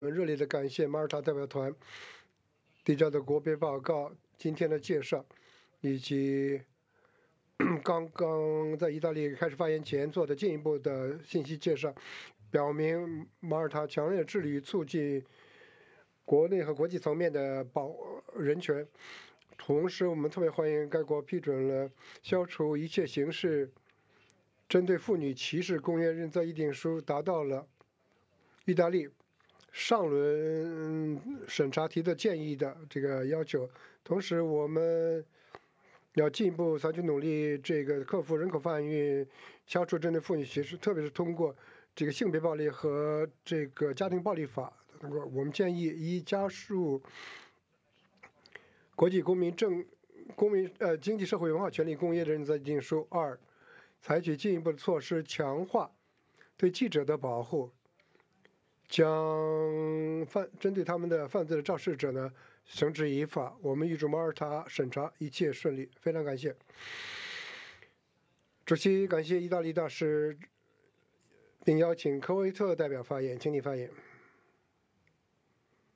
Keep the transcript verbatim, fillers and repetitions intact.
我们热烈的感谢马耳他代表团递交的国别报告今天的介绍，以及刚刚在意大利开始发言前做的进一步的信息介绍，表明马耳他强烈致力于促进国内和国际层面的保人权。同时，我们特别欢迎该国批准了消除一切形式针对妇女歧视公约认罪议定书，达到了意大利上轮审查提的建议的这个要求。同时，我们要进一步采取努力，这个克服人口贩运，消除针对妇女歧视，特别是通过这个性别暴力和这个家庭暴力法。我们建议一加速国际公民政公民呃经济社会文化权利公约的认罪议定书；二，采取进一步的措施，强化对记者的保护，将犯针对他们的犯罪的肇事者呢绳之以法。我们预祝马耳他审查一切顺利，非常感谢。主席感谢意大利大使，并邀请科威特代表发言，请你发言。